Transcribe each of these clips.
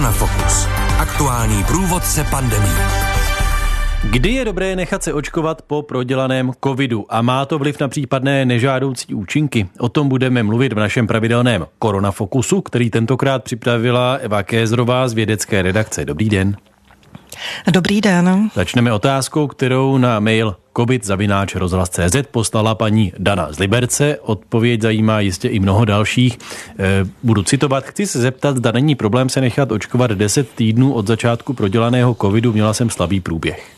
Koronafokus. Aktuální průvodce pandemií. Kdy je dobré nechat se očkovat po prodělaném covidu a má to vliv na případné nežádoucí účinky? O tom budeme mluvit v našem pravidelném Koronafokusu, který tentokrát připravila Eva Kézrová z vědecké redakce. Dobrý den. Dobrý den. Začneme otázkou, kterou na mail covid@rozhlas.cz poslala paní Dana z Liberce. Odpověď zajímá jistě i mnoho dalších. Budu citovat. Chci se zeptat, zda není problém se nechat očkovat 10 týdnů od začátku prodělaného covidu. Měla jsem slabý průběh.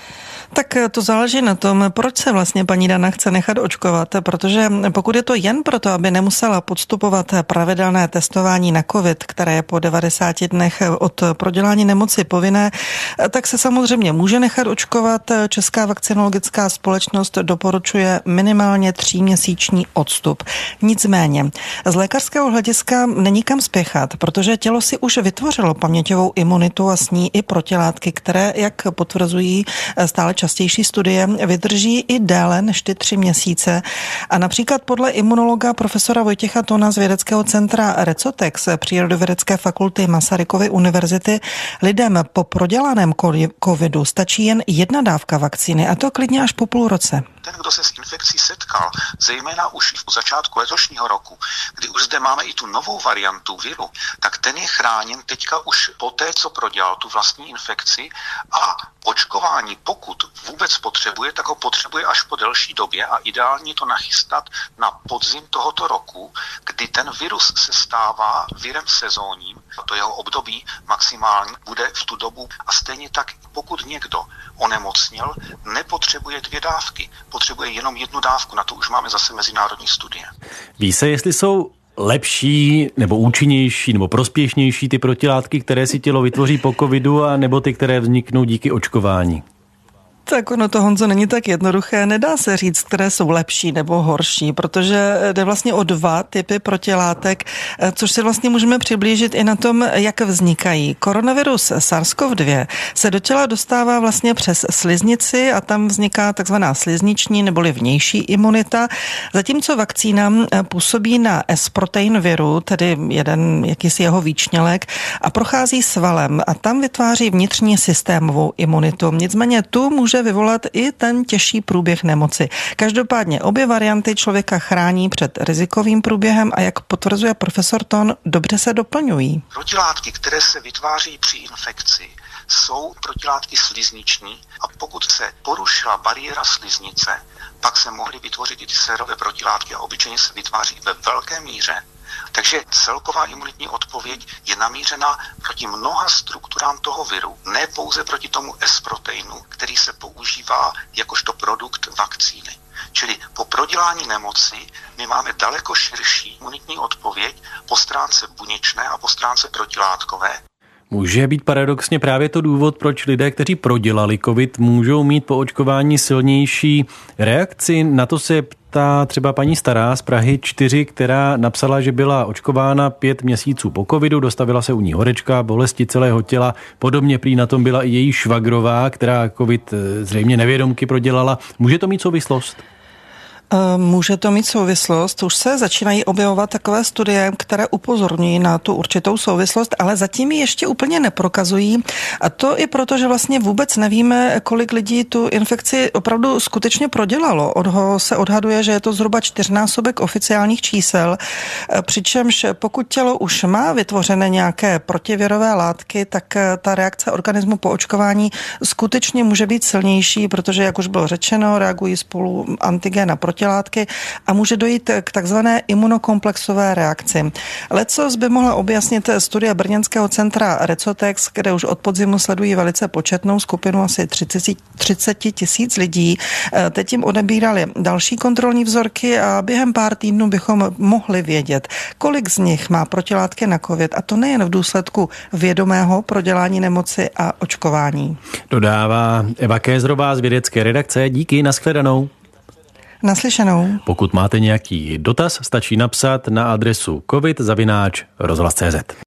Tak to záleží na tom, proč se vlastně paní Dana chce nechat očkovat, protože pokud je to jen proto, aby nemusela podstupovat pravidelné testování na covid, které je po 90 dnech od prodělání nemoci povinné, tak se samozřejmě může nechat očkovat. Česká vakcinologická společnost doporučuje minimálně 3měsíční odstup. Nicméně, z lékařského hlediska není kam spěchat, protože tělo si už vytvořilo paměťovou imunitu a s ní i protilátky, které, jak potvrzují stále častější studie, vydrží i déle než ty 3 měsíce. A například podle imunologa profesora Vojtěcha Tona z vědeckého centra Recotex Přírodovědecké fakulty Masarykovy univerzity lidem po prodělaném covidu stačí jen 1 dávka vakcíny, a to klidně až po půl roce. Ten, kdo se s infekcí setkal, zejména už v začátku letošního roku, kdy už zde máme i tu novou variantu viru, tak ten je chráněn teďka už po té, co prodělal tu vlastní infekci, a očkování, pokud vůbec potřebuje, tak ho potřebuje až po delší době a ideálně to nachystat na podzim tohoto roku, kdy ten virus se stává virem sezónním, to jeho období maximální bude v tu dobu, a stejně tak pokud někdo onemocněl, nepotřebuje 2 dávky, potřebuje jenom 1 dávku, na to už máme zase mezinárodní studie. Ví se, jestli jsou lepší nebo účinnější nebo prospěšnější ty protilátky, které si tělo vytvoří po covidu, a nebo ty, které vzniknou díky očkování? Tak ono to, Honzo, není tak jednoduché. Nedá se říct, které jsou lepší nebo horší, protože jde vlastně o 2 typy protilátek, což si vlastně můžeme přiblížit i na tom, jak vznikají. Koronavirus SARS-CoV-2 se do těla dostává vlastně přes sliznici a tam vzniká takzvaná slizniční neboli vnější imunita, zatímco vakcína působí na S-protein viru, tedy jeden jakýsi jeho výčnělek, a prochází svalem a tam vytváří vnitřní systémovou imunitu. Nicméně tu může vyvolat i ten těžší průběh nemoci. Každopádně obě varianty člověka chrání před rizikovým průběhem a, jak potvrzuje profesor Ton, dobře se doplňují. Protilátky, které se vytváří při infekci, jsou protilátky slizniční, a pokud se porušila bariéra sliznice, pak se mohly vytvořit i ty sérové protilátky a obyčejně se vytváří ve velké míře. Takže celková imunitní odpověď je namířena proti mnoha strukturám toho viru, ne pouze proti tomu S-proteinu, který se používá jakožto produkt vakcíny. Čili po prodělání nemoci my máme daleko širší imunitní odpověď po stránce buněčné a po stránce protilátkové. Může být paradoxně právě to důvod, proč lidé, kteří prodělali covid, můžou mít po očkování silnější reakci? Na to se ptá třeba paní Stará z Prahy 4, která napsala, že byla očkována 5 měsíců po covidu, dostavila se u ní horečka, bolesti celého těla. Podobně prý na tom byla i její švagrová, která covid zřejmě nevědomky prodělala. Může to mít souvislost? Může to mít souvislost. Už se začínají objevovat takové studie, které upozorňují na tu určitou souvislost, ale zatím ji ještě úplně neprokazují. A to i proto, že vlastně vůbec nevíme, kolik lidí tu infekci opravdu skutečně prodělalo. Se odhaduje, že je to zhruba 4násobek oficiálních čísel, přičemž pokud tělo už má vytvořené nějaké protivirové látky, tak ta reakce organismu po očkování skutečně může být silnější, protože, jak už bylo řečeno, reagují spolu antigen a protilátky a může dojít k takzvané imunokomplexové reakci. Lecos by mohla objasnit studie brněnského centra Recotex, kde už od podzimu sledují velice početnou skupinu asi 30 tisíc lidí. Teď jim odebírali další kontrolní vzorky a během pár týdnů bychom mohli vědět, kolik z nich má protilátky na covid, a to nejen v důsledku vědomého prodělání nemoci a očkování. Dodává Eva Kézrová z vědecké redakce. Díky, nashledanou. Naslyšenou. Pokud máte nějaký dotaz, stačí napsat na adresu covid@rozhlas.cz.